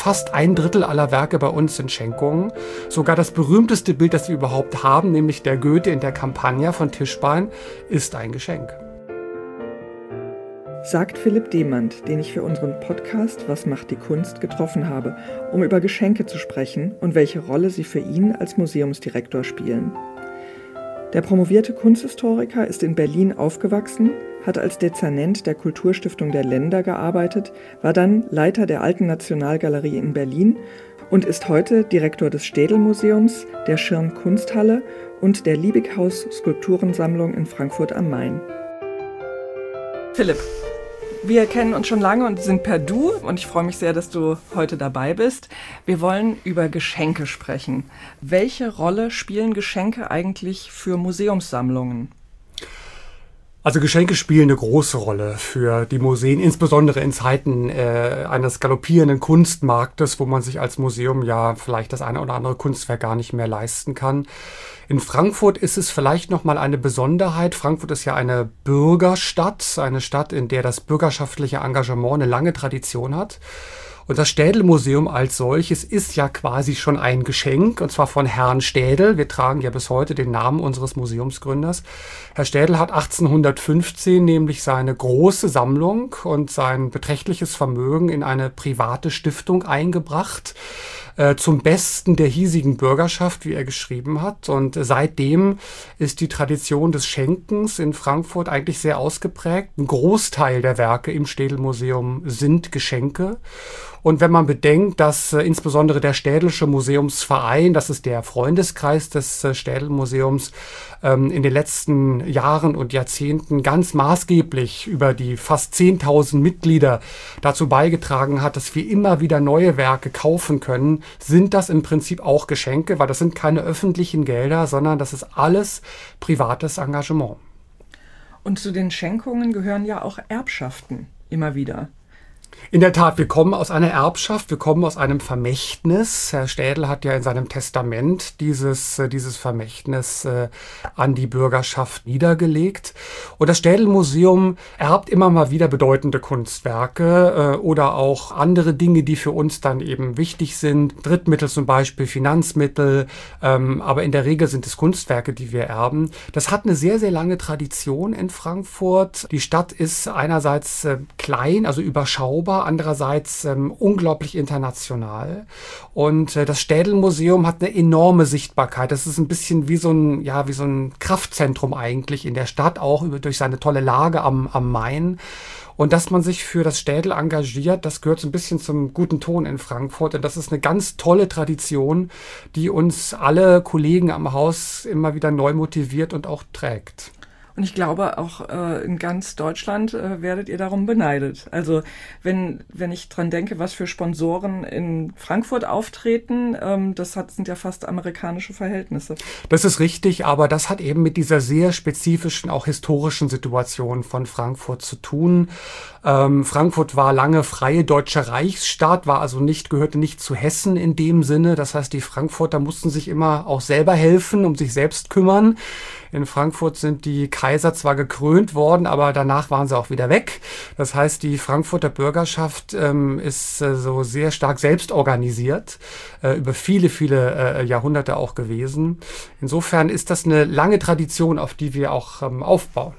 fast 1/3 aller Werke bei uns sind Schenkungen. Sogar das berühmteste Bild, das wir überhaupt haben, nämlich der Goethe in der Campagna von Tischbein, ist ein Geschenk. Sagt Philipp Demand, den ich für unseren Podcast Was macht die Kunst getroffen habe, um über Geschenke zu sprechen und welche Rolle sie für ihn als Museumsdirektor spielen. Der promovierte Kunsthistoriker ist in Berlin aufgewachsen, hat als Dezernent der Kulturstiftung der Länder gearbeitet, war dann Leiter der Alten Nationalgalerie in Berlin und ist heute Direktor des Städel-Museums, der Schirm-Kunsthalle und der Liebighaus-Skulpturensammlung in Frankfurt am Main. Philipp, wir kennen uns schon lange und sind per Du und ich freue mich sehr, dass du heute dabei bist. Wir wollen über Geschenke sprechen. Welche Rolle spielen Geschenke eigentlich für Museumssammlungen? Also Geschenke spielen eine große Rolle für die Museen, insbesondere in Zeiten eines galoppierenden Kunstmarktes, wo man sich als Museum ja vielleicht das eine oder andere Kunstwerk gar nicht mehr leisten kann. In Frankfurt ist es vielleicht nochmal eine Besonderheit. Frankfurt ist ja eine Bürgerstadt, eine Stadt, in der das bürgerschaftliche Engagement eine lange Tradition hat. Und das Städel-Museum als solches ist ja quasi schon ein Geschenk, und zwar von Herrn Städel. Wir tragen ja bis heute den Namen unseres Museumsgründers. Herr Städel hat 1815 nämlich seine große Sammlung und sein beträchtliches Vermögen in eine private Stiftung eingebracht, zum Besten der hiesigen Bürgerschaft, wie er geschrieben hat. Und seitdem ist die Tradition des Schenkens in Frankfurt eigentlich sehr ausgeprägt. Ein Großteil der Werke im Städel-Museum sind Geschenke. Und wenn man bedenkt, dass insbesondere der Städelsche Museumsverein, das ist der Freundeskreis des Städel-Museums, in den letzten Jahren und Jahrzehnten ganz maßgeblich über die fast 10.000 Mitglieder dazu beigetragen hat, dass wir immer wieder neue Werke kaufen können, sind das im Prinzip auch Geschenke, weil das sind keine öffentlichen Gelder, sondern das ist alles privates Engagement. Und zu den Schenkungen gehören ja auch Erbschaften immer wieder. In der Tat, wir kommen aus einer Erbschaft, wir kommen aus einem Vermächtnis. Herr Städel hat ja in seinem Testament dieses Vermächtnis an die Bürgerschaft niedergelegt. Und das Städel-Museum erbt immer mal wieder bedeutende Kunstwerke oder auch andere Dinge, die für uns dann eben wichtig sind. Drittmittel zum Beispiel, Finanzmittel, aber in der Regel sind es Kunstwerke, die wir erben. Das hat eine sehr, sehr lange Tradition in Frankfurt. Die Stadt ist einerseits klein, also überschaubar, andererseits unglaublich international. Und das Städel-Museum hat eine enorme Sichtbarkeit. Das ist ein bisschen wie so ein Kraftzentrum eigentlich in der Stadt, auch durch seine tolle Lage am Main. Und dass man sich für das Städel engagiert, das gehört so ein bisschen zum guten Ton in Frankfurt. Und das ist eine ganz tolle Tradition, die uns alle Kollegen am Haus immer wieder neu motiviert und auch trägt. Und ich glaube, auch in ganz Deutschland werdet ihr darum beneidet. Also wenn ich dran denke, was für Sponsoren in Frankfurt auftreten, sind ja fast amerikanische Verhältnisse. Das ist richtig, aber das hat eben mit dieser sehr spezifischen, auch historischen Situation von Frankfurt zu tun. Frankfurt war lange freie deutsche Reichsstadt, gehörte nicht zu Hessen in dem Sinne. Das heißt, die Frankfurter mussten sich immer auch selber helfen, um sich selbst kümmern. In Frankfurt sind die Kaiser zwar gekrönt worden, aber danach waren sie auch wieder weg. Das heißt, die Frankfurter Bürgerschaft ist so sehr stark selbst organisiert, über viele, viele Jahrhunderte auch gewesen. Insofern ist das eine lange Tradition, auf die wir auch aufbauen.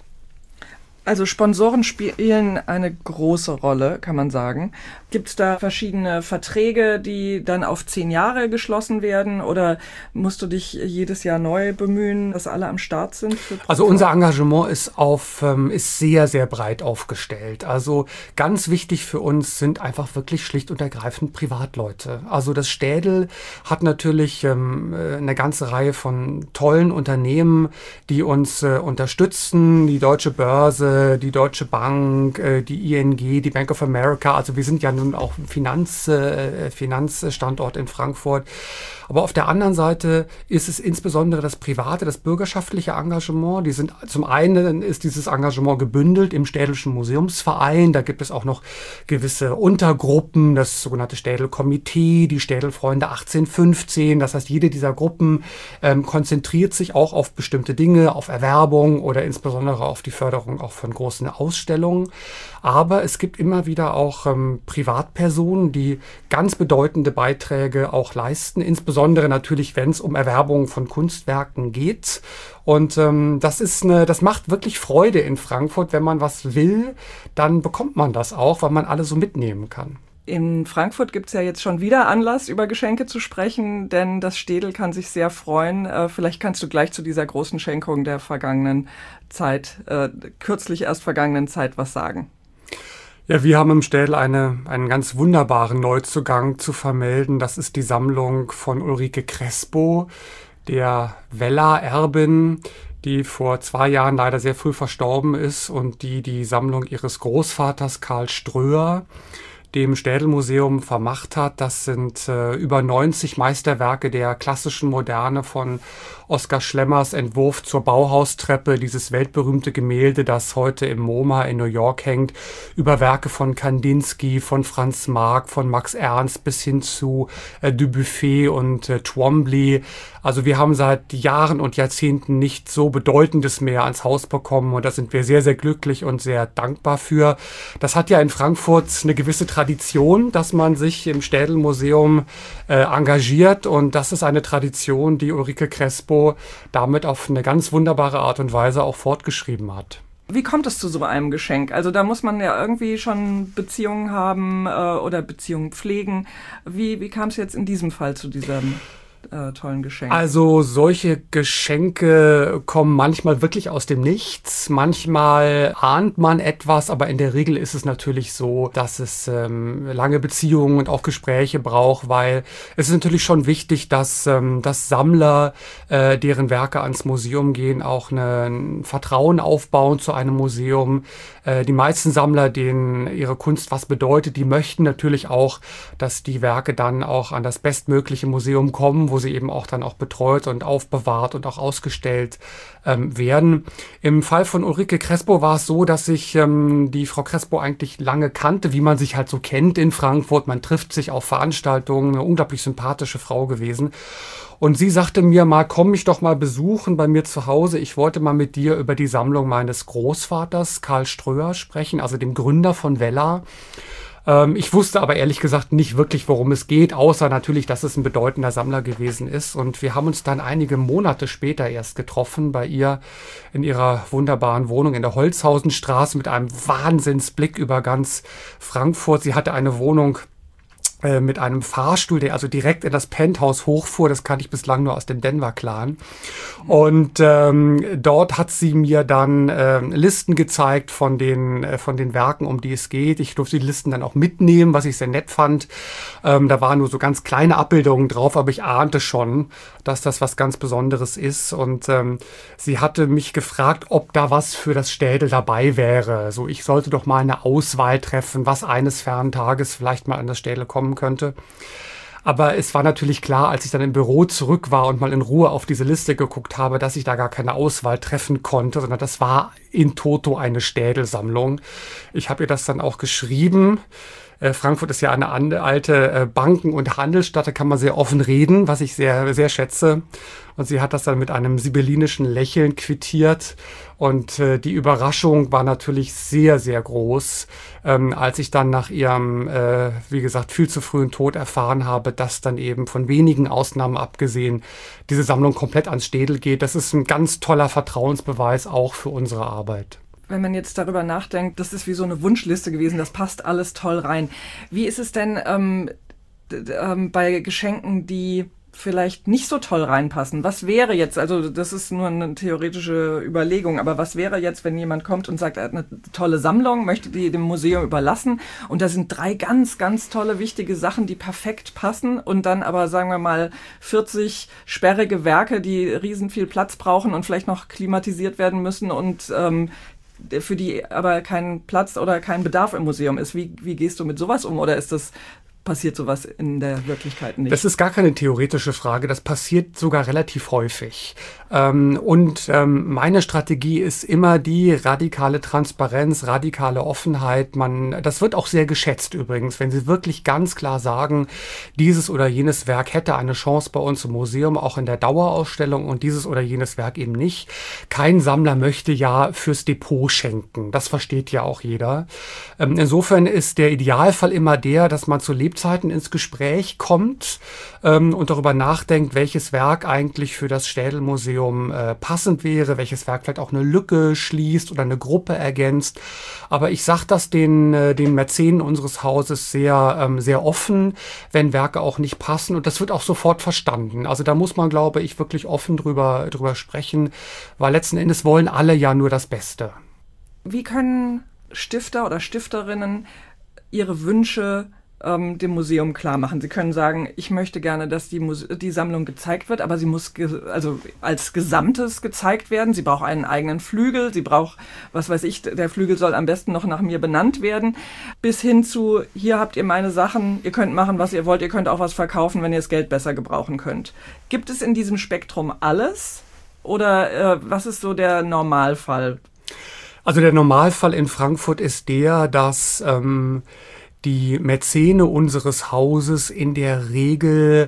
Also Sponsoren spielen eine große Rolle, kann man sagen. Gibt es da verschiedene Verträge, die dann auf 10 Jahre geschlossen werden? Oder musst du dich jedes Jahr neu bemühen, dass alle am Start sind? Also unser Engagement ist sehr, sehr breit aufgestellt. Also ganz wichtig für uns sind einfach wirklich schlicht und ergreifend Privatleute. Also das Städel hat natürlich eine ganze Reihe von tollen Unternehmen, die uns unterstützen. Die Deutsche Börse, die Deutsche Bank, die ING, die Bank of America. Also wir sind ja nun auch ein Finanzstandort in Frankfurt. Aber auf der anderen Seite ist es insbesondere das private, das bürgerschaftliche Engagement. Zum einen ist dieses Engagement gebündelt im Städelschen Museumsverein. Da gibt es auch noch gewisse Untergruppen, das sogenannte Städel-Komitee, die Städelfreunde 1815. Das heißt, jede dieser Gruppen konzentriert sich auch auf bestimmte Dinge, auf Erwerbung oder insbesondere auf die Förderung auch von großen Ausstellungen. Aber es gibt immer wieder auch private Privatpersonen, die ganz bedeutende Beiträge auch leisten, insbesondere natürlich, wenn es um Erwerbung von Kunstwerken geht. Und das macht wirklich Freude in Frankfurt. Wenn man was will, dann bekommt man das auch, weil man alle so mitnehmen kann. In Frankfurt gibt es ja jetzt schon wieder Anlass, über Geschenke zu sprechen, denn das Städel kann sich sehr freuen. Vielleicht kannst du gleich zu dieser großen Schenkung der vergangenen Zeit, kürzlich erst vergangenen Zeit, was sagen. Ja, wir haben im Städel einen ganz wunderbaren Neuzugang zu vermelden. Das ist die Sammlung von Ulrike Crespo, der Weller-Erbin, die vor 2 Jahren leider sehr früh verstorben ist und die Sammlung ihres Großvaters Karl Ströer dem Städelmuseum vermacht hat. Das sind über 90 Meisterwerke der klassischen Moderne, von Oskar Schlemmers Entwurf zur Bauhaustreppe, dieses weltberühmte Gemälde, das heute im MoMA in New York hängt, über Werke von Kandinsky, von Franz Marc, von Max Ernst bis hin zu Dubuffet und Twombly. Also wir haben seit Jahren und Jahrzehnten nicht so Bedeutendes mehr ans Haus bekommen und da sind wir sehr, sehr glücklich und sehr dankbar für. Das hat ja in Frankfurt eine gewisse Tradition, dass man sich im Städelmuseum engagiert, und das ist eine Tradition, die Ulrike Crespo damit auf eine ganz wunderbare Art und Weise auch fortgeschrieben hat. Wie kommt es zu so einem Geschenk? Also da muss man ja irgendwie schon Beziehungen haben oder Beziehungen pflegen. Wie kam es jetzt in diesem Fall zu diesem tollen Geschenk? Also solche Geschenke kommen manchmal wirklich aus dem Nichts. Manchmal ahnt man etwas, aber in der Regel ist es natürlich so, dass es lange Beziehungen und auch Gespräche braucht, weil es ist natürlich schon wichtig, dass Sammler, deren Werke ans Museum gehen, auch ein Vertrauen aufbauen zu einem Museum. Die meisten Sammler, denen ihre Kunst was bedeutet, die möchten natürlich auch, dass die Werke dann auch an das bestmögliche Museum kommen, wo sie eben auch dann auch betreut und aufbewahrt und auch ausgestellt werden. Im Fall von Ulrike Crespo war es so, dass ich die Frau Crespo eigentlich lange kannte, wie man sich halt so kennt in Frankfurt. Man trifft sich auf Veranstaltungen, eine unglaublich sympathische Frau gewesen. Und sie sagte mir mal, komm mich doch mal besuchen bei mir zu Hause. Ich wollte mal mit dir über die Sammlung meines Großvaters Karl Ströer sprechen, also dem Gründer von Weller. Ich wusste aber ehrlich gesagt nicht wirklich, worum es geht, außer natürlich, dass es ein bedeutender Sammler gewesen ist. Und wir haben uns dann einige Monate später erst getroffen bei ihr in ihrer wunderbaren Wohnung in der Holzhausenstraße mit einem Wahnsinnsblick über ganz Frankfurt. Sie hatte eine Wohnung mit einem Fahrstuhl, der also direkt in das Penthouse hochfuhr. Das kannte ich bislang nur aus dem Denver-Clan. Und dort hat sie mir dann Listen gezeigt von den Werken, um die es geht. Ich durfte die Listen dann auch mitnehmen, was ich sehr nett fand. Da waren nur so ganz kleine Abbildungen drauf, aber ich ahnte schon, dass das was ganz Besonderes ist. Und sie hatte mich gefragt, ob da was für das Städel dabei wäre. So, ich sollte doch mal eine Auswahl treffen, was eines fernen Tages vielleicht mal an das Städel kommen könnte. Aber es war natürlich klar, als ich dann im Büro zurück war und mal in Ruhe auf diese Liste geguckt habe, dass ich da gar keine Auswahl treffen konnte, sondern das war in toto eine Städelsammlung. Ich habe ihr das dann auch geschrieben. Frankfurt ist ja eine alte Banken- und Handelsstadt, da kann man sehr offen reden, was ich sehr, sehr schätze. Und sie hat das dann mit einem sibyllinischen Lächeln quittiert. Und die Überraschung war natürlich sehr, sehr groß, als ich dann nach ihrem, wie gesagt, viel zu frühen Tod erfahren habe, dass dann eben von wenigen Ausnahmen abgesehen diese Sammlung komplett ans Städel geht. Das ist ein ganz toller Vertrauensbeweis auch für unsere Arbeit. Wenn man jetzt darüber nachdenkt, das ist wie so eine Wunschliste gewesen, das passt alles toll rein. Wie ist es denn bei Geschenken, die vielleicht nicht so toll reinpassen? Was wäre jetzt, also das ist nur eine theoretische Überlegung, aber was wäre jetzt, wenn jemand kommt und sagt, er hat eine tolle Sammlung, möchte die dem Museum überlassen und da sind 3 ganz, ganz tolle, wichtige Sachen, die perfekt passen und dann aber, sagen wir mal, 40 sperrige Werke, die riesen viel Platz brauchen und vielleicht noch klimatisiert werden müssen und für die aber kein Platz oder kein Bedarf im Museum ist. Wie gehst du mit sowas um? Oder ist das passiert sowas in der Wirklichkeit nicht? Das ist gar keine theoretische Frage, das passiert sogar relativ häufig. Meine Strategie ist immer die radikale Transparenz, radikale Offenheit. Das wird auch sehr geschätzt übrigens, wenn Sie wirklich ganz klar sagen, dieses oder jenes Werk hätte eine Chance bei uns im Museum, auch in der Dauerausstellung, und dieses oder jenes Werk eben nicht. Kein Sammler möchte ja fürs Depot schenken, das versteht ja auch jeder. Insofern ist der Idealfall immer der, dass man zu Lebzeiten ins Gespräch kommt und darüber nachdenkt, welches Werk eigentlich für das Städel-Museum passend wäre, welches Werk vielleicht auch eine Lücke schließt oder eine Gruppe ergänzt. Aber ich sage das den Mäzenen unseres Hauses sehr offen, wenn Werke auch nicht passen, und das wird auch sofort verstanden. Also da muss man, glaube ich, wirklich offen drüber sprechen, weil letzten Endes wollen alle ja nur das Beste. Wie können Stifter oder Stifterinnen ihre Wünsche dem Museum klar machen? Sie können sagen, ich möchte gerne, dass die Sammlung gezeigt wird, aber sie muss also als Gesamtes gezeigt werden. Sie braucht einen eigenen Flügel, sie braucht, was weiß ich, der Flügel soll am besten noch nach mir benannt werden, bis hin zu, hier habt ihr meine Sachen, ihr könnt machen, was ihr wollt, ihr könnt auch was verkaufen, wenn ihr das Geld besser gebrauchen könnt. Gibt es in diesem Spektrum alles oder was ist so der Normalfall? Also der Normalfall in Frankfurt ist der, dass die Mäzene unseres Hauses in der Regel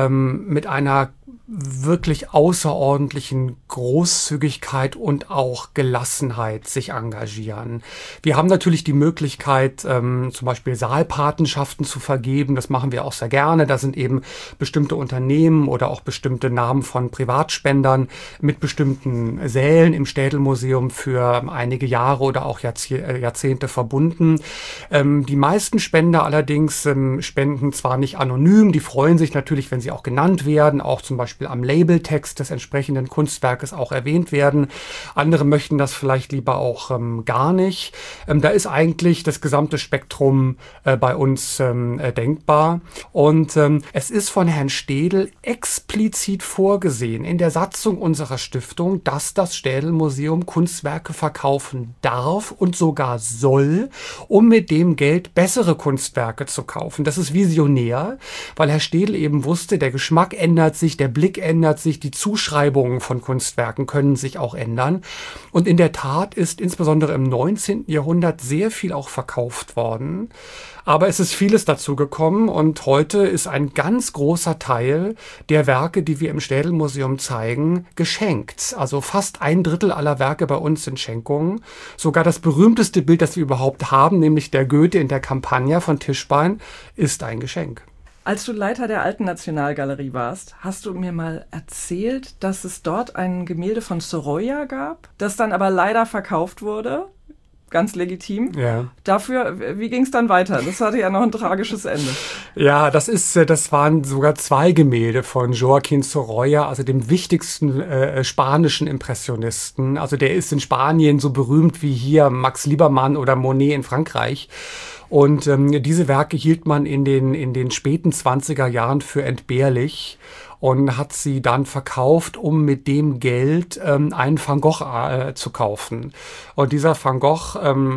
mit einer wirklich außerordentlichen Großzügigkeit und auch Gelassenheit sich engagieren. Wir haben natürlich die Möglichkeit, zum Beispiel Saalpatenschaften zu vergeben. Das machen wir auch sehr gerne. Da sind eben bestimmte Unternehmen oder auch bestimmte Namen von Privatspendern mit bestimmten Sälen im Städel-Museum für einige Jahre oder auch Jahrzehnte verbunden. Die meisten Spender allerdings spenden zwar nicht anonym, die freuen sich natürlich, wenn sie auch genannt werden, auch zum Beispiel am Labeltext des entsprechenden Kunstwerkes auch erwähnt werden. Andere möchten das vielleicht lieber auch gar nicht. Da ist eigentlich das gesamte Spektrum bei uns denkbar. Und es ist von Herrn Städel explizit vorgesehen in der Satzung unserer Stiftung, dass das Städel-Museum Kunstwerke verkaufen darf und sogar soll, um mit dem Geld bessere Kunstwerke zu kaufen. Das ist visionär, weil Herr Städel eben wusste, der Geschmack ändert sich, der Blick ändert sich, die Zuschreibungen von Kunstwerken können sich auch ändern. Und in der Tat ist insbesondere im 19. Jahrhundert sehr viel auch verkauft worden. Aber es ist vieles dazu gekommen und heute ist ein ganz großer Teil der Werke, die wir im Städel-Museum zeigen, geschenkt. Also fast 1/3 aller Werke bei uns sind Schenkungen. Sogar das berühmteste Bild, das wir überhaupt haben, nämlich der Goethe in der Campagna von Tischbein, ist ein Geschenk. Als du Leiter der Alten Nationalgalerie warst, hast du mir mal erzählt, dass es dort ein Gemälde von Sorolla gab, das dann aber leider verkauft wurde. Ganz legitim. Ja. Dafür, wie ging es dann weiter? Das hatte ja noch ein tragisches Ende. Ja, das waren sogar 2 Gemälde von Joaquín Sorolla, also dem wichtigsten spanischen Impressionisten. Also der ist in Spanien so berühmt wie hier Max Liebermann oder Monet in Frankreich. Und diese Werke hielt man in den späten 20er Jahren für entbehrlich und hat sie dann verkauft, um mit dem Geld einen Van Gogh zu kaufen. Und dieser Van Gogh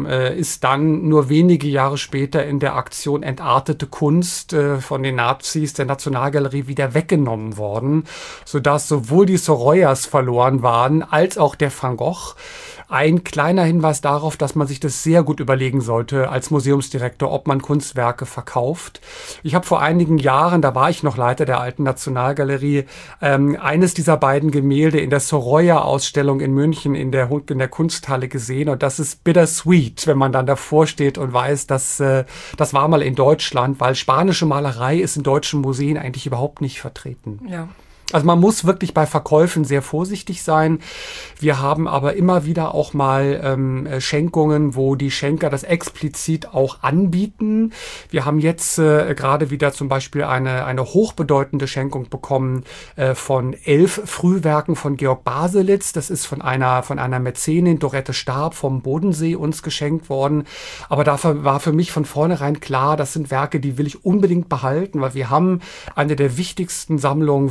ist dann nur wenige Jahre später in der Aktion Entartete Kunst von den Nazis der Nationalgalerie wieder weggenommen worden, sodass sowohl die Sorollas verloren waren, als auch der Van Gogh. Ein kleiner Hinweis darauf, dass man sich das sehr gut überlegen sollte als Museumsdirektor, ob man Kunstwerke verkauft. Ich habe vor einigen Jahren, da war ich noch Leiter der Alten Nationalgalerie, eines dieser beiden Gemälde in der Sorolla-Ausstellung in München in der Kunsthalle gesehen. Und das ist bittersweet, wenn man dann davor steht und weiß, dass das war mal in Deutschland, weil spanische Malerei ist in deutschen Museen eigentlich überhaupt nicht vertreten. Ja. Also man muss wirklich bei Verkäufen sehr vorsichtig sein. Wir haben aber immer wieder auch mal Schenkungen, wo die Schenker das explizit auch anbieten. Wir haben jetzt gerade wieder zum Beispiel eine hochbedeutende Schenkung bekommen von 11 Frühwerken von Georg Baselitz. Das ist von einer Mäzenin, Dorette Starb vom Bodensee, uns geschenkt worden. Aber dafür war für mich von vornherein klar, das sind Werke, die will ich unbedingt behalten, weil wir haben eine der wichtigsten Sammlungen weltweit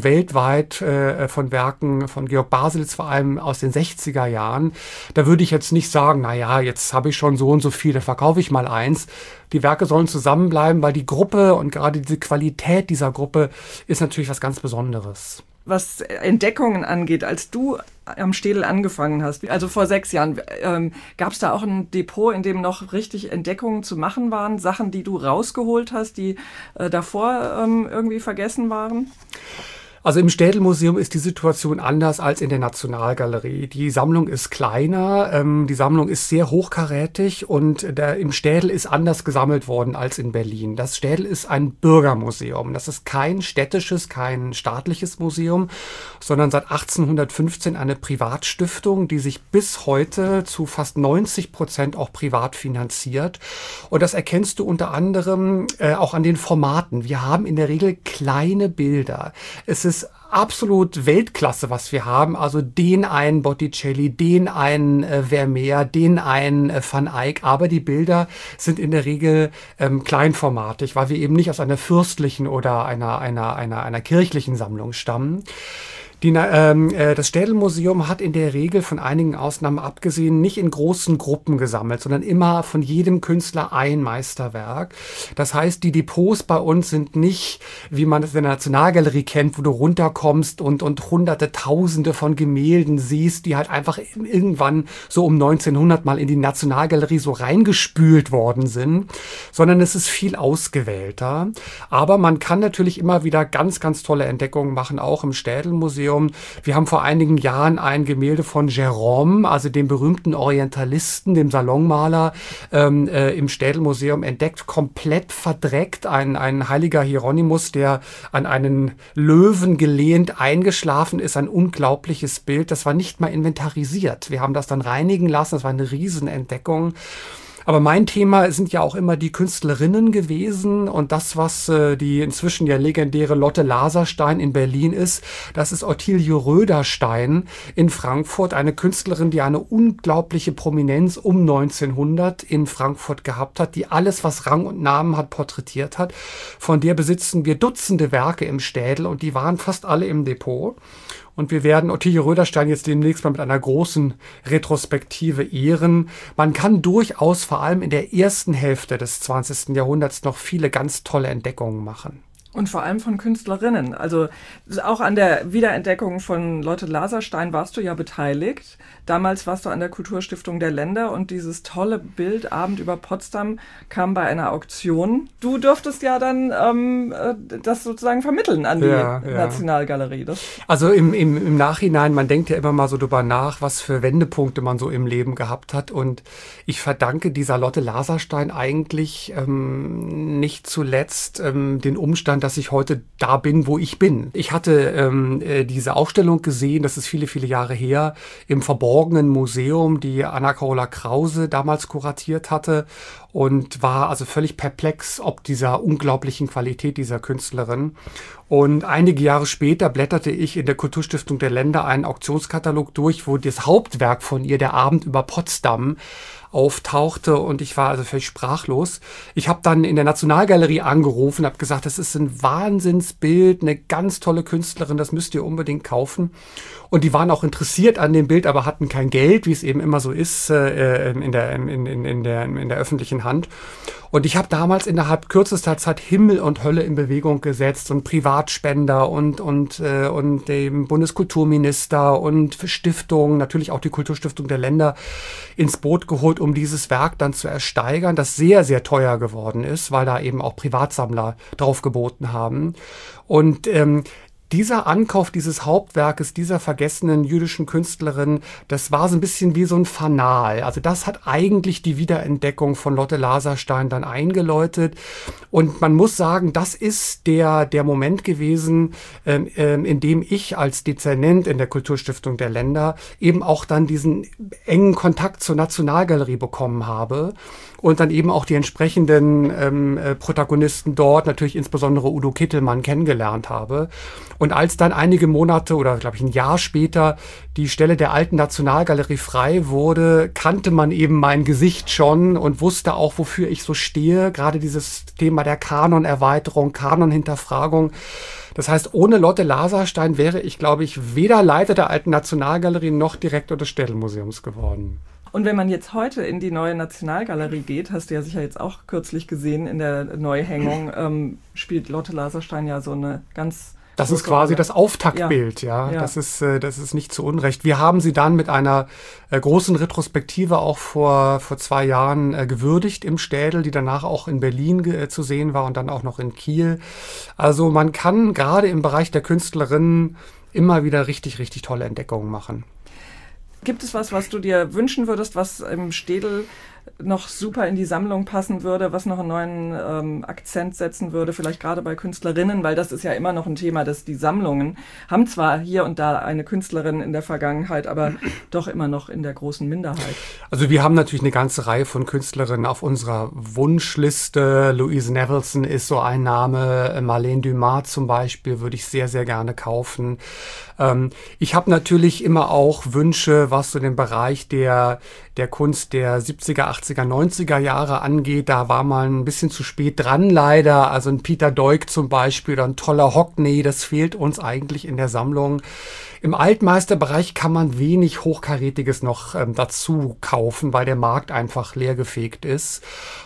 weit von Werken von Georg Baselitz, vor allem aus den 60er Jahren. Da würde ich jetzt nicht sagen, naja, jetzt habe ich schon so und so viel, da verkaufe ich mal eins. Die Werke sollen zusammenbleiben, weil die Gruppe und gerade diese Qualität dieser Gruppe ist natürlich was ganz Besonderes. Was Entdeckungen angeht, als du am Städel angefangen hast, also vor 6 Jahren, gab es da auch ein Depot, in dem noch richtig Entdeckungen zu machen waren, Sachen, die du rausgeholt hast, die davor irgendwie vergessen waren? Also im Städel-Museum ist die Situation anders als in der Nationalgalerie. Die Sammlung ist kleiner, die Sammlung ist sehr hochkarätig und im Städel ist anders gesammelt worden als in Berlin. Das Städel ist ein Bürgermuseum. Das ist kein städtisches, kein staatliches Museum, sondern seit 1815 eine Privatstiftung, die sich bis heute zu fast 90% auch privat finanziert. Und das erkennst du unter anderem auch an den Formaten. Wir haben in der Regel kleine Bilder. Es ist absolut Weltklasse, was wir haben. Also den einen Botticelli, den einen Vermeer, den einen Van Eyck. Aber die Bilder sind in der Regel kleinformatig, weil wir eben nicht aus einer fürstlichen oder einer kirchlichen Sammlung stammen. Das Städel-Museum hat in der Regel von einigen Ausnahmen abgesehen nicht in großen Gruppen gesammelt, sondern immer von jedem Künstler ein Meisterwerk. Das heißt, die Depots bei uns sind nicht, wie man es in der Nationalgalerie kennt, wo du runterkommst und hunderte, tausende von Gemälden siehst, die halt einfach irgendwann so um 1900 mal in die Nationalgalerie so reingespült worden sind, sondern es ist viel ausgewählter. Aber man kann natürlich immer wieder ganz, ganz tolle Entdeckungen machen, auch im Städel-Museum. Wir haben vor einigen Jahren ein Gemälde von Gérôme, also dem berühmten Orientalisten, dem Salonmaler, im Städel-Museum entdeckt, komplett verdreckt. Ein heiliger Hieronymus, der an einen Löwen gelehnt eingeschlafen ist. Ein unglaubliches Bild. Das war nicht mal inventarisiert. Wir haben das dann reinigen lassen. Das war eine Riesenentdeckung. Aber mein Thema sind ja auch immer die Künstlerinnen gewesen und das, was die inzwischen ja legendäre Lotte Laserstein in Berlin ist, das ist Ottilie Röderstein in Frankfurt, eine Künstlerin, die eine unglaubliche Prominenz um 1900 in Frankfurt gehabt hat, die alles, was Rang und Namen hat, porträtiert hat. Von der besitzen wir Dutzende Werke im Städel und die waren fast alle im Depot. Und wir werden Ottilie Röderstein jetzt demnächst mal mit einer großen Retrospektive ehren. Man kann durchaus vor allem in der ersten Hälfte des 20. Jahrhunderts noch viele ganz tolle Entdeckungen machen. Und vor allem von Künstlerinnen. Also auch an der Wiederentdeckung von Lotte Laserstein warst du ja beteiligt. Damals warst du an der Kulturstiftung der Länder und dieses tolle Bild Abend über Potsdam kam bei einer Auktion. Du durftest ja dann das sozusagen vermitteln an die Nationalgalerie. Also im Nachhinein, man denkt ja immer mal so drüber nach, was für Wendepunkte man so im Leben gehabt hat. Und ich verdanke dieser Lotte Laserstein eigentlich nicht zuletzt den Umstand, dass ich heute da bin, wo ich bin. Ich hatte diese Ausstellung gesehen, das ist viele, viele Jahre her, im Verborgenen Museum, die Anna-Carola Krause damals kuratiert hatte und war also völlig perplex ob dieser unglaublichen Qualität dieser Künstlerin. Und einige Jahre später blätterte ich in der Kulturstiftung der Länder einen Auktionskatalog durch, wo das Hauptwerk von ihr, der Abend über Potsdam, auftauchte und ich war also völlig sprachlos. Ich habe dann in der Nationalgalerie angerufen, habe gesagt, das ist ein Wahnsinnsbild, eine ganz tolle Künstlerin, das müsst ihr unbedingt kaufen. Und die waren auch interessiert an dem Bild, aber hatten kein Geld, wie es eben immer so ist in der öffentlichen Hand. Und ich habe damals innerhalb kürzester Zeit Himmel und Hölle in Bewegung gesetzt und Privatspender und dem Bundeskulturminister und Stiftungen, natürlich auch die Kulturstiftung der Länder ins Boot geholt, um dieses Werk dann zu ersteigern, das sehr, sehr teuer geworden ist, weil da eben auch Privatsammler drauf geboten haben. Und dieser Ankauf dieses Hauptwerkes, dieser vergessenen jüdischen Künstlerin, das war so ein bisschen wie so ein Fanal. Also das hat eigentlich die Wiederentdeckung von Lotte Laserstein dann eingeläutet. Und man muss sagen, das ist der Moment gewesen, in dem ich als Dezernent in der Kulturstiftung der Länder eben auch dann diesen engen Kontakt zur Nationalgalerie bekommen habe. und dann eben auch die entsprechenden Protagonisten dort, natürlich insbesondere Udo Kittelmann, kennengelernt habe. Und als dann einige Monate oder glaube ich ein Jahr später die Stelle der Alten Nationalgalerie frei wurde, kannte man eben mein Gesicht schon und wusste auch, wofür ich so stehe. Gerade dieses Thema der Kanonerweiterung, Kanonhinterfragung. Das heißt, ohne Lotte Laserstein wäre ich, glaube ich, weder Leiter der Alten Nationalgalerie noch Direktor des Städelmuseums geworden. Und wenn man jetzt heute in die neue Nationalgalerie geht, hast du ja sicher jetzt auch kürzlich gesehen in der Neuhängung, spielt Lotte Laserstein ja so eine ganz... Das ist quasi das Auftaktbild, ja. Das ist nicht zu Unrecht. Wir haben sie dann mit einer großen Retrospektive auch vor 2 Jahren gewürdigt im Städel, die danach auch in Berlin zu sehen war und dann auch noch in Kiel. Also man kann gerade im Bereich der Künstlerinnen immer wieder richtig, richtig tolle Entdeckungen machen. Gibt es was du dir wünschen würdest, was im Städel noch super in die Sammlung passen würde, was noch einen neuen Akzent setzen würde, vielleicht gerade bei Künstlerinnen, weil das ist ja immer noch ein Thema, dass die Sammlungen haben zwar hier und da eine Künstlerin in der Vergangenheit, aber doch immer noch in der großen Minderheit. Also wir haben natürlich eine ganze Reihe von Künstlerinnen auf unserer Wunschliste. Louise Nevelson ist so ein Name, Marlene Dumas zum Beispiel würde ich sehr, sehr gerne kaufen. Ich habe natürlich immer auch Wünsche, was so den Bereich der Kunst der 70er, 80er, 90er Jahre angeht. Da war man ein bisschen zu spät dran leider. Also ein Peter Doig zum Beispiel oder ein toller Hockney, das fehlt uns eigentlich in der Sammlung. Im Altmeisterbereich kann man wenig Hochkarätiges noch dazu kaufen, weil der Markt einfach leergefegt ist.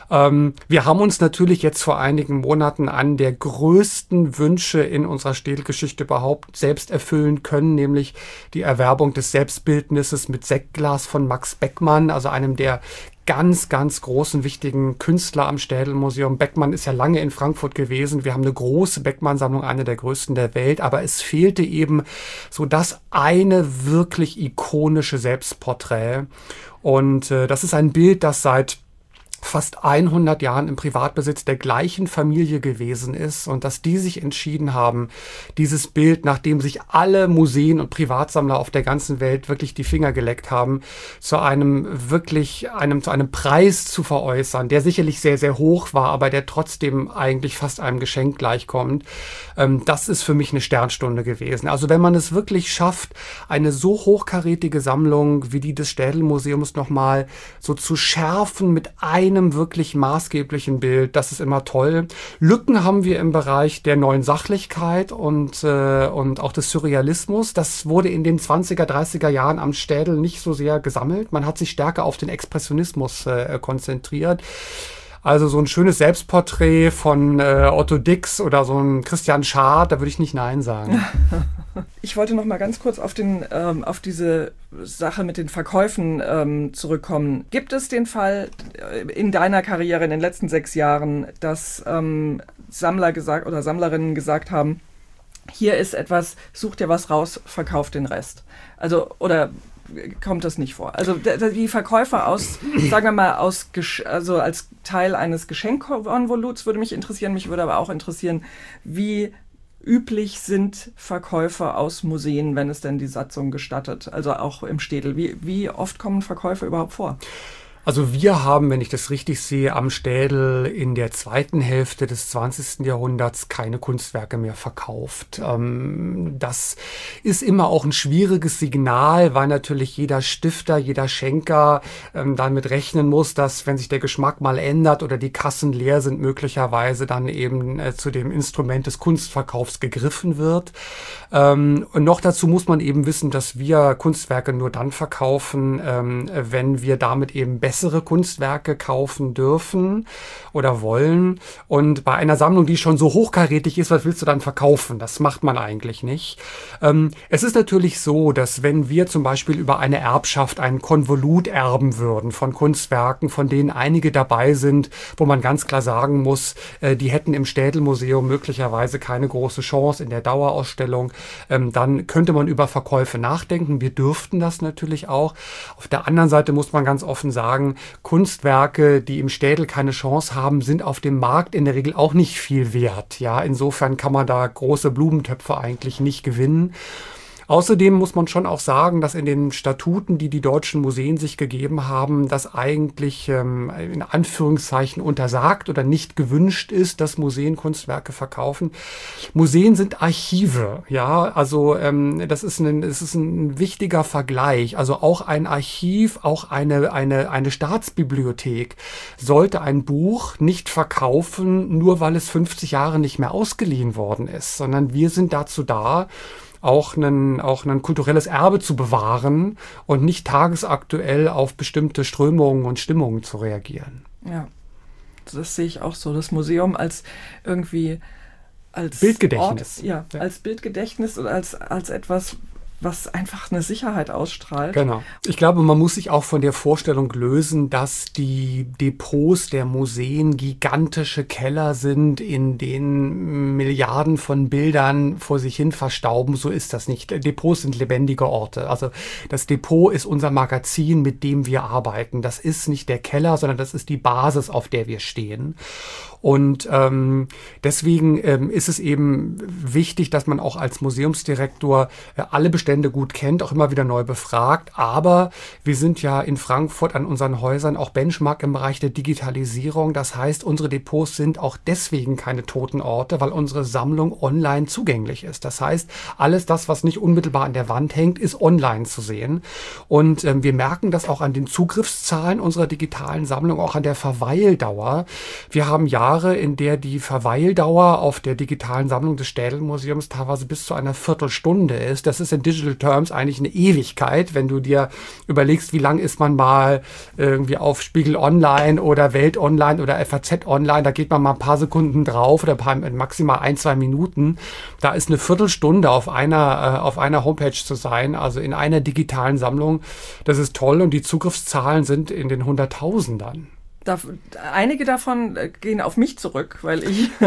Wir haben uns natürlich jetzt vor einigen Monaten an der größten Wünsche in unserer Städelgeschichte überhaupt selbst erfüllen können, nämlich die Erwerbung des Selbstbildnisses mit Sektglas von Max Beckmann, also einem der ganz, ganz großen, wichtigen Künstler am Städelmuseum. Beckmann ist ja lange in Frankfurt gewesen. Wir haben eine große Beckmann-Sammlung, eine der größten der Welt, aber es fehlte eben so das eine wirklich ikonische Selbstporträt. Und das ist ein Bild, das seit fast 100 Jahren im Privatbesitz der gleichen Familie gewesen ist und dass die sich entschieden haben, dieses Bild, nachdem sich alle Museen und Privatsammler auf der ganzen Welt wirklich die Finger geleckt haben, zu einem Preis zu veräußern, der sicherlich sehr, sehr hoch war, aber der trotzdem eigentlich fast einem Geschenk gleichkommt. Das ist für mich eine Sternstunde gewesen. Also wenn man es wirklich schafft, eine so hochkarätige Sammlung wie die des Städelmuseums nochmal so zu schärfen mit einem wirklich maßgeblichen Bild, das ist immer toll. Lücken haben wir im Bereich der neuen Sachlichkeit und auch des Surrealismus. Das wurde in den 20er, 30er Jahren am Städel nicht so sehr gesammelt. Man hat sich stärker auf den Expressionismus konzentriert. Also so ein schönes Selbstporträt von Otto Dix oder so ein Christian Schad, da würde ich nicht Nein sagen. Ich wollte noch mal ganz kurz auf diese Sache mit den Verkäufen zurückkommen. Gibt es den Fall in deiner Karriere in den letzten 6 Jahren, dass Sammler gesagt oder Sammlerinnen gesagt haben, hier ist etwas, such dir was raus, verkauf den Rest? Also, oder kommt das nicht vor? Also die Verkäufe sagen wir mal, also als Teil eines Geschenkkonvoluts würde mich interessieren. Mich würde aber auch interessieren, wie üblich sind Verkäufe aus Museen, wenn es denn die Satzung gestattet, also auch im Städel. Wie oft kommen Verkäufe überhaupt vor? Also wir haben, wenn ich das richtig sehe, am Städel in der zweiten Hälfte des 20. Jahrhunderts keine Kunstwerke mehr verkauft. Das ist immer auch ein schwieriges Signal, weil natürlich jeder Stifter, jeder Schenker damit rechnen muss, dass, wenn sich der Geschmack mal ändert oder die Kassen leer sind, möglicherweise dann eben zu dem Instrument des Kunstverkaufs gegriffen wird. Und noch dazu muss man eben wissen, dass wir Kunstwerke nur dann verkaufen, wenn wir damit eben bessere Kunstwerke kaufen dürfen oder wollen. Und bei einer Sammlung, die schon so hochkarätig ist, was willst du dann verkaufen? Das macht man eigentlich nicht. Es ist natürlich so, dass wenn wir zum Beispiel über eine Erbschaft einen Konvolut erben würden von Kunstwerken, von denen einige dabei sind, wo man ganz klar sagen muss, die hätten im Städelmuseum möglicherweise keine große Chance in der Dauerausstellung, dann könnte man über Verkäufe nachdenken. Wir dürften das natürlich auch. Auf der anderen Seite muss man ganz offen sagen, Kunstwerke, die im Städel keine Chance haben, sind auf dem Markt in der Regel auch nicht viel wert. Ja, insofern kann man da große Blumentöpfe eigentlich nicht gewinnen. Außerdem muss man schon auch sagen, dass in den Statuten, die die deutschen Museen sich gegeben haben, das eigentlich in Anführungszeichen untersagt oder nicht gewünscht ist, dass Museen Kunstwerke verkaufen. Museen sind Archive, ja, also das ist ein wichtiger Vergleich. Also auch ein Archiv, auch eine Staatsbibliothek sollte ein Buch nicht verkaufen, nur weil es 50 Jahre nicht mehr ausgeliehen worden ist, sondern wir sind dazu da, auch ein kulturelles Erbe zu bewahren und nicht tagesaktuell auf bestimmte Strömungen und Stimmungen zu reagieren. Ja, das sehe ich auch so. Das Museum als Bildgedächtnis. Ort, als Bildgedächtnis oder als etwas, was einfach eine Sicherheit ausstrahlt. Genau. Ich glaube, man muss sich auch von der Vorstellung lösen, dass die Depots der Museen gigantische Keller sind, in denen Milliarden von Bildern vor sich hin verstauben. So ist das nicht. Depots sind lebendige Orte. Also das Depot ist unser Magazin, mit dem wir arbeiten. Das ist nicht der Keller, sondern das ist die Basis, auf der wir stehen. Und deswegen ist es eben wichtig, dass man auch als Museumsdirektor alle Bestände gut kennt, auch immer wieder neu befragt. Aber wir sind ja in Frankfurt an unseren Häusern auch Benchmark im Bereich der Digitalisierung. Das heißt, unsere Depots sind auch deswegen keine toten Orte, weil unsere Sammlung online zugänglich ist. Das heißt, alles das, was nicht unmittelbar an der Wand hängt, ist online zu sehen. Und wir merken das auch an den Zugriffszahlen unserer digitalen Sammlung, auch an der Verweildauer. Wir haben Jahre, in der die Verweildauer auf der digitalen Sammlung des Städel-Museums teilweise bis zu einer Viertelstunde ist. Das ist in Digital Terms eigentlich eine Ewigkeit, wenn du dir überlegst, wie lang ist man mal irgendwie auf Spiegel Online oder Welt Online oder FAZ Online, da geht man mal ein paar Sekunden drauf oder maximal 1-2 Minuten. Da ist eine Viertelstunde auf einer Homepage zu sein, also in einer digitalen Sammlung. Das ist toll und die Zugriffszahlen sind in den Hunderttausendern. Einige davon gehen auf mich zurück, weil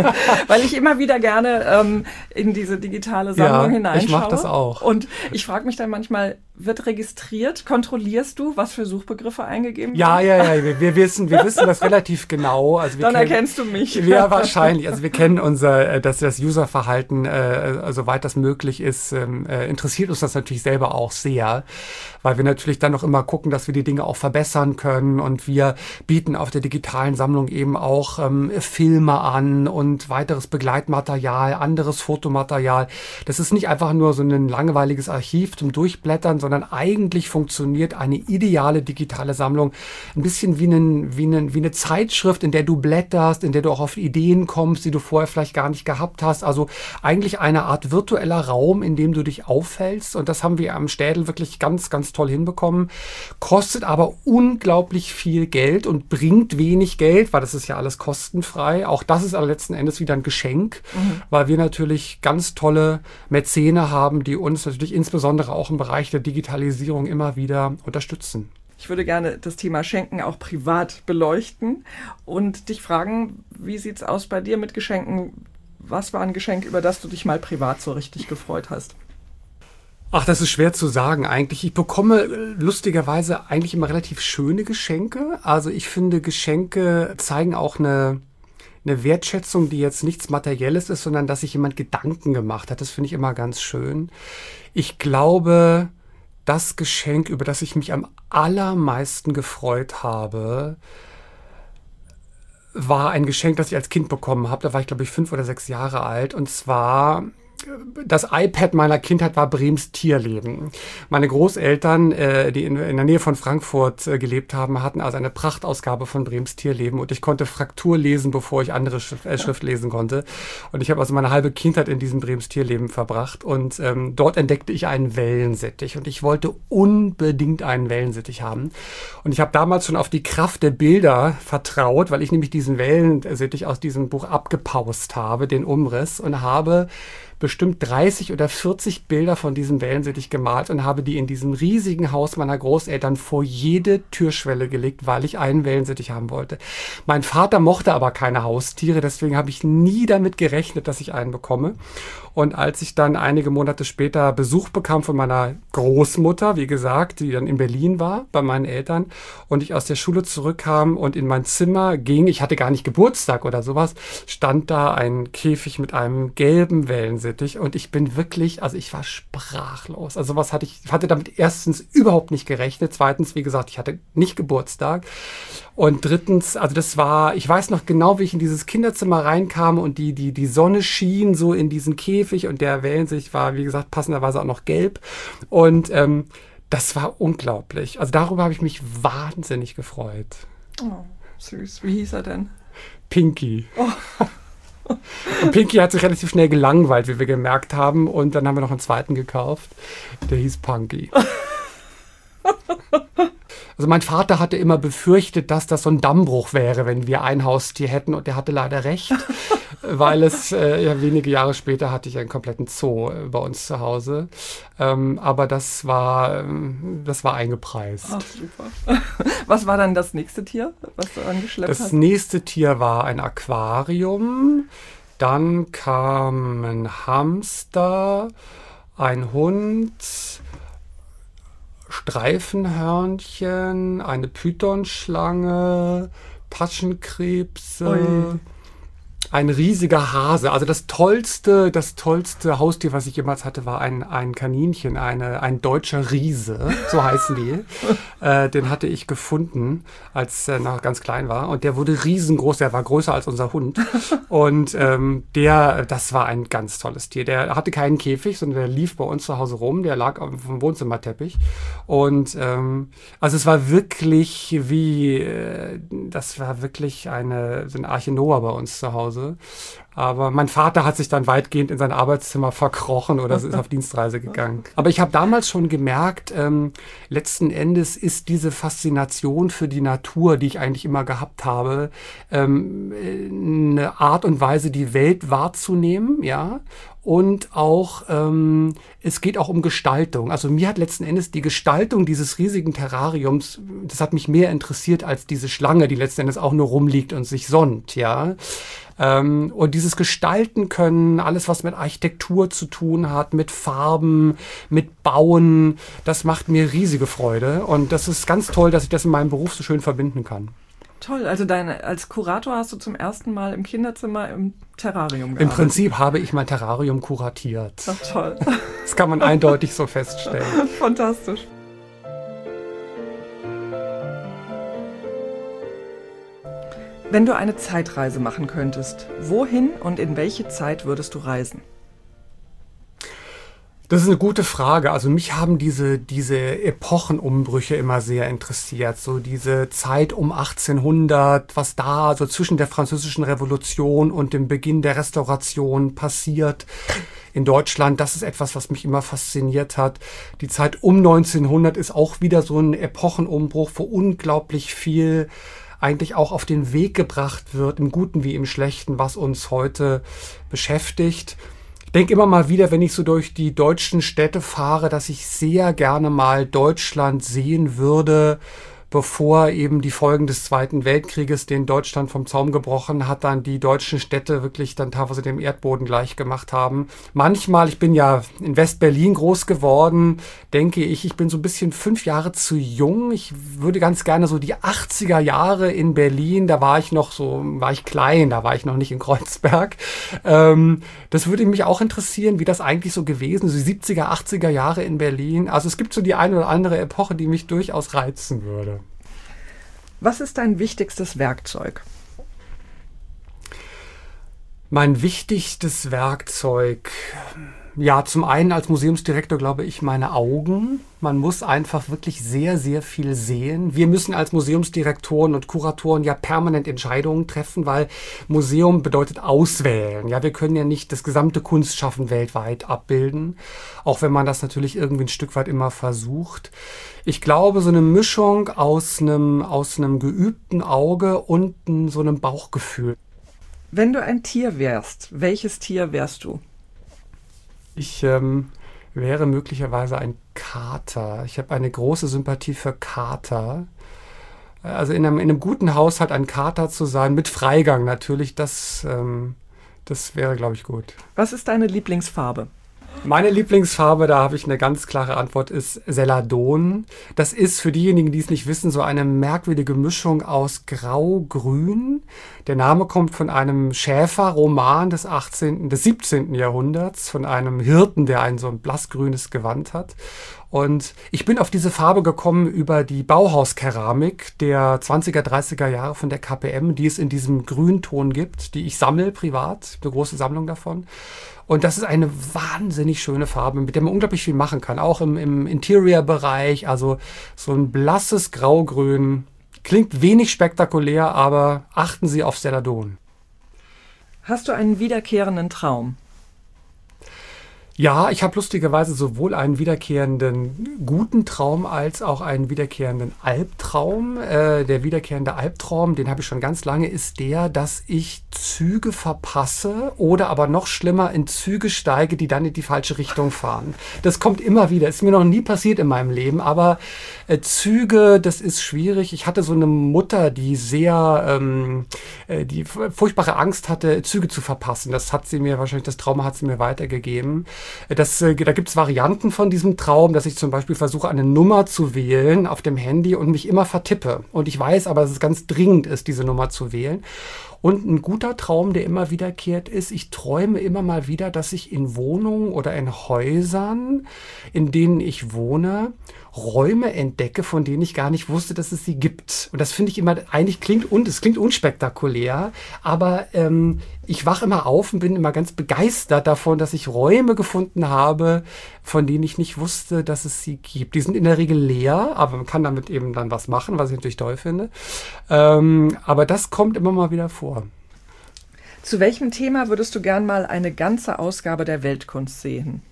ich immer wieder gerne in diese digitale Sammlung hineinschaue. Ich mache das auch. Und ich frage mich dann manchmal, wird registriert? Kontrollierst du, was für Suchbegriffe eingegeben werden? Ja. Wir wissen das relativ genau. Also dann erkennst du mich. Ja, wahrscheinlich. Also wir kennen das Userverhalten, soweit das möglich ist, interessiert uns das natürlich selber auch sehr, weil wir natürlich dann noch immer gucken, dass wir die Dinge auch verbessern können. Und wir bieten auf der digitalen Sammlung eben auch Filme an und weiteres Begleitmaterial, anderes Fotomaterial. Das ist nicht einfach nur so ein langweiliges Archiv zum Durchblättern, sondern eigentlich funktioniert eine ideale digitale Sammlung ein bisschen wie eine Zeitschrift, in der du blätterst, in der du auch auf Ideen kommst, die du vorher vielleicht gar nicht gehabt hast. Also eigentlich eine Art virtueller Raum, in dem du dich aufhältst. Und das haben wir am Städel wirklich ganz, ganz toll hinbekommen. Kostet aber unglaublich viel Geld und bringt wenig Geld, weil das ist ja alles kostenfrei. Auch das ist aber letzten Endes wieder ein Geschenk, weil wir natürlich ganz tolle Mäzene haben, die uns natürlich insbesondere auch im Bereich der Digitalisierung immer wieder unterstützen. Ich würde gerne das Thema Schenken auch privat beleuchten und dich fragen, wie sieht es aus bei dir mit Geschenken? Was war ein Geschenk, über das du dich mal privat so richtig gefreut hast? Ach, das ist schwer zu sagen eigentlich. Ich bekomme lustigerweise eigentlich immer relativ schöne Geschenke. Also ich finde, Geschenke zeigen auch eine Wertschätzung, die jetzt nichts Materielles ist, sondern dass sich jemand Gedanken gemacht hat. Das finde ich immer ganz schön. Ich glaube, das Geschenk, über das ich mich am allermeisten gefreut habe, war ein Geschenk, das ich als Kind bekommen habe. Da war ich, glaube ich, 5 oder 6 Jahre alt. Und zwar das iPad meiner Kindheit war Brems Tierleben. Meine Großeltern, die in der Nähe von Frankfurt gelebt haben, hatten also eine Prachtausgabe von Brems Tierleben und ich konnte Fraktur lesen, bevor ich andere Schrift lesen konnte. Und ich habe also meine halbe Kindheit in diesem Brems Tierleben verbracht und dort entdeckte ich einen Wellensittich und ich wollte unbedingt einen Wellensittich haben. Und ich habe damals schon auf die Kraft der Bilder vertraut, weil ich nämlich diesen Wellensittich aus diesem Buch abgepaust habe, den Umriss, und habe bestimmt 30 oder 40 Bilder von diesem Wellensittich gemalt und habe die in diesem riesigen Haus meiner Großeltern vor jede Türschwelle gelegt, weil ich einen Wellensittich haben wollte. Mein Vater mochte aber keine Haustiere, deswegen habe ich nie damit gerechnet, dass ich einen bekomme. Und als ich dann einige Monate später Besuch bekam von meiner Großmutter, wie gesagt, die dann in Berlin war bei meinen Eltern und ich aus der Schule zurückkam und in mein Zimmer ging, ich hatte gar nicht Geburtstag oder sowas, stand da ein Käfig mit einem gelben Wellensittich und ich bin wirklich, also ich war sprachlos. Also was hatte ich hatte damit erstens überhaupt nicht gerechnet, zweitens, wie gesagt, ich hatte nicht Geburtstag und drittens, also das war, ich weiß noch genau, wie ich in dieses Kinderzimmer reinkam und die Sonne schien so in diesen Käfig und der Wellensittich war, wie gesagt, passenderweise auch noch gelb. Und das war unglaublich. Also darüber habe ich mich wahnsinnig gefreut. Oh, süß. Wie hieß er denn? Pinky. Oh. Und Pinky hat sich relativ schnell gelangweilt, wie wir gemerkt haben. Und dann haben wir noch einen zweiten gekauft. Der hieß Punky. Also mein Vater hatte immer befürchtet, dass das so ein Dammbruch wäre, wenn wir ein Haustier hätten. Und der hatte leider recht, weil es ja wenige Jahre später hatte ich einen kompletten Zoo bei uns zu Hause. Aber das war eingepreist. Ach, super. Was war dann das nächste Tier, was du angeschleppt hast? Das nächste Tier war ein Aquarium. Dann kam ein Hamster, ein Hund, Streifenhörnchen, eine Pythonschlange, Taschenkrebse, Ui. ein riesiger Hase. Also das tollste Haustier, was ich jemals hatte, war ein Kaninchen, ein deutscher Riese, so heißen die. Den hatte ich gefunden, als er noch ganz klein war. Und der wurde riesengroß, der war größer als unser Hund. Und das war ein ganz tolles Tier. Der hatte keinen Käfig, sondern der lief bei uns zu Hause rum. Der lag auf dem Wohnzimmerteppich. Und also es war wirklich das war wirklich so eine Arche Noah bei uns zu Hause. Aber mein Vater hat sich dann weitgehend in sein Arbeitszimmer verkrochen oder ist auf Dienstreise gegangen. Aber ich habe damals schon gemerkt, letzten Endes ist diese Faszination für die Natur, die ich eigentlich immer gehabt habe, eine Art und Weise, die Welt wahrzunehmen, ja. Und auch, es geht auch um Gestaltung. Also mir hat letzten Endes die Gestaltung dieses riesigen Terrariums, das hat mich mehr interessiert als diese Schlange, die letzten Endes auch nur rumliegt und sich sonnt, ja. Und dieses Gestalten können, alles was mit Architektur zu tun hat, mit Farben, mit Bauen, das macht mir riesige Freude. Und das ist ganz toll, dass ich das in meinem Beruf so schön verbinden kann. Toll, also als Kurator hast du zum ersten Mal im Kinderzimmer im Terrarium gearbeitet. Im Prinzip habe ich mein Terrarium kuratiert. Ach, toll. Das kann man eindeutig so feststellen. Fantastisch. Wenn du eine Zeitreise machen könntest, wohin und in welche Zeit würdest du reisen? Das ist eine gute Frage. Also mich haben diese Epochenumbrüche immer sehr interessiert. So diese Zeit um 1800, was da so zwischen der Französischen Revolution und dem Beginn der Restauration passiert in Deutschland. Das ist etwas, was mich immer fasziniert hat. Die Zeit um 1900 ist auch wieder so ein Epochenumbruch, wo unglaublich viel eigentlich auch auf den Weg gebracht wird, im Guten wie im Schlechten, was uns heute beschäftigt. Ich denke immer mal wieder, wenn ich so durch die deutschen Städte fahre, dass ich sehr gerne mal Deutschland sehen würde, bevor eben die Folgen des Zweiten Weltkrieges den Deutschland vom Zaum gebrochen hat, dann die deutschen Städte wirklich dann teilweise dem Erdboden gleich gemacht haben. Manchmal, ich bin ja in West-Berlin groß geworden, denke ich bin so ein bisschen 5 Jahre zu jung. Ich würde ganz gerne so die 80er Jahre in Berlin, da war ich klein, da war ich noch nicht in Kreuzberg. Das würde mich auch interessieren, wie das eigentlich so gewesen ist, die 70er, 80er Jahre in Berlin. Also es gibt so die eine oder andere Epoche, die mich durchaus reizen würde. Was ist dein wichtigstes Werkzeug? Mein wichtigstes Werkzeug, ja, zum einen als Museumsdirektor glaube ich meine Augen. Man muss einfach wirklich sehr, sehr viel sehen. Wir müssen als Museumsdirektoren und Kuratoren ja permanent Entscheidungen treffen, weil Museum bedeutet auswählen. Ja, wir können ja nicht das gesamte Kunstschaffen weltweit abbilden, auch wenn man das natürlich irgendwie ein Stück weit immer versucht. Ich glaube, so eine Mischung aus einem geübten Auge und so einem Bauchgefühl. Wenn du ein Tier wärst, welches Tier wärst du? Ich wäre möglicherweise ein Kater. Ich habe eine große Sympathie für Kater. Also in einem guten Haushalt ein Kater zu sein, mit Freigang natürlich, das wäre, glaube ich, gut. Was ist deine Lieblingsfarbe? Meine Lieblingsfarbe, da habe ich eine ganz klare Antwort, ist Celadon. Das ist für diejenigen, die es nicht wissen, so eine merkwürdige Mischung aus Grau-Grün. Der Name kommt von einem Schäferroman des 17. Jahrhunderts, von einem Hirten, der so ein blassgrünes Gewand hat. Und ich bin auf diese Farbe gekommen über die Bauhauskeramik der 20er, 30er Jahre von der KPM, die es in diesem Grünton gibt, die ich sammle privat, eine große Sammlung davon. Und das ist eine wahnsinnig schöne Farbe, mit der man unglaublich viel machen kann, auch im Interior-Bereich, also so ein blasses Graugrün. Klingt wenig spektakulär, aber achten Sie auf Celadon. Hast du einen wiederkehrenden Traum? Ja, ich habe lustigerweise sowohl einen wiederkehrenden guten Traum als auch einen wiederkehrenden Albtraum. Der wiederkehrende Albtraum, den habe ich schon ganz lange, ist der, dass ich Züge verpasse oder aber noch schlimmer in Züge steige, die dann in die falsche Richtung fahren. Das kommt immer wieder. Ist mir noch nie passiert in meinem Leben, aber Züge, das ist schwierig. Ich hatte so eine Mutter, die die furchtbare Angst hatte, Züge zu verpassen. Das Trauma hat sie mir weitergegeben. Da gibt es Varianten von diesem Traum, dass ich zum Beispiel versuche, eine Nummer zu wählen auf dem Handy und mich immer vertippe. Und ich weiß aber, dass es ganz dringend ist, diese Nummer zu wählen. Und ein guter Traum, der immer wiederkehrt, ist, ich träume immer mal wieder, dass ich in Wohnungen oder in Häusern, in denen ich wohne, Räume entdecke, von denen ich gar nicht wusste, dass es sie gibt. Und das finde ich immer, es klingt unspektakulär, aber ich wache immer auf und bin immer ganz begeistert davon, dass ich Räume gefunden habe, von denen ich nicht wusste, dass es sie gibt. Die sind in der Regel leer, aber man kann damit eben dann was machen, was ich natürlich toll finde. Aber das kommt immer mal wieder vor. Zu welchem Thema würdest du gern mal eine ganze Ausgabe der Weltkunst sehen?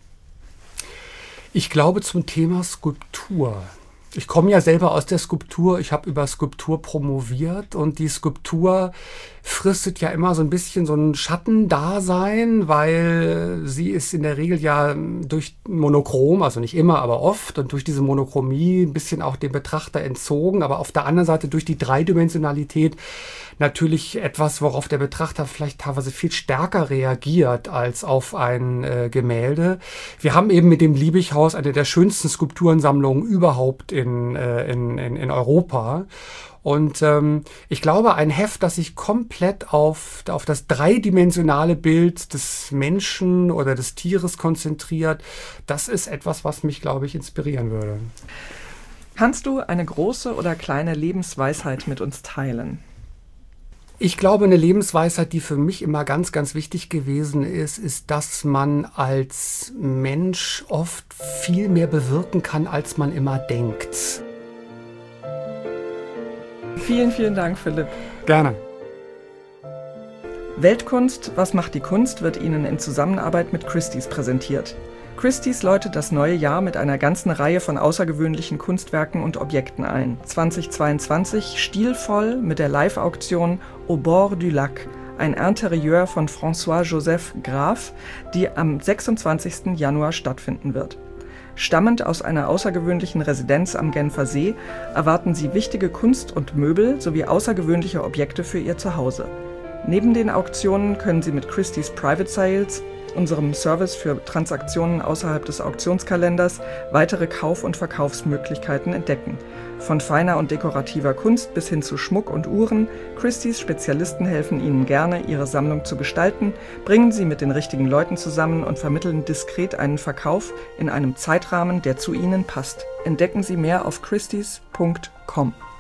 Ich glaube zum Thema Skulptur. Ich komme ja selber aus der Skulptur. Ich habe über Skulptur promoviert und die Skulptur fristet ja immer so ein bisschen so ein Schattendasein, weil sie ist in der Regel ja durch Monochrom, also nicht immer, aber oft, und durch diese Monochromie ein bisschen auch dem Betrachter entzogen, aber auf der anderen Seite durch die Dreidimensionalität natürlich etwas, worauf der Betrachter vielleicht teilweise viel stärker reagiert als auf ein Gemälde. Wir haben eben mit dem Liebighaus eine der schönsten Skulpturensammlungen überhaupt in Europa. Und ich glaube, ein Heft, das sich komplett auf das dreidimensionale Bild des Menschen oder des Tieres konzentriert, das ist etwas, was mich, glaube ich, inspirieren würde. Kannst du eine große oder kleine Lebensweisheit mit uns teilen? Ich glaube, eine Lebensweisheit, die für mich immer ganz, ganz wichtig gewesen ist, dass man als Mensch oft viel mehr bewirken kann, als man immer denkt. Vielen, vielen Dank, Philipp. Gerne. Weltkunst, was macht die Kunst, wird Ihnen in Zusammenarbeit mit Christie's präsentiert. Christie's läutet das neue Jahr mit einer ganzen Reihe von außergewöhnlichen Kunstwerken und Objekten ein. 2022 stilvoll mit der Live-Auktion Au bord du lac, ein Interieur von François-Joseph Graf, die am 26. Januar stattfinden wird. Stammend aus einer außergewöhnlichen Residenz am Genfer See erwarten Sie wichtige Kunst und Möbel sowie außergewöhnliche Objekte für Ihr Zuhause. Neben den Auktionen können Sie mit Christie's Private Sales, unserem Service für Transaktionen außerhalb des Auktionskalenders, weitere Kauf- und Verkaufsmöglichkeiten entdecken. Von feiner und dekorativer Kunst bis hin zu Schmuck und Uhren, Christie's Spezialisten helfen Ihnen gerne, Ihre Sammlung zu gestalten, bringen Sie mit den richtigen Leuten zusammen und vermitteln diskret einen Verkauf in einem Zeitrahmen, der zu Ihnen passt. Entdecken Sie mehr auf christies.com.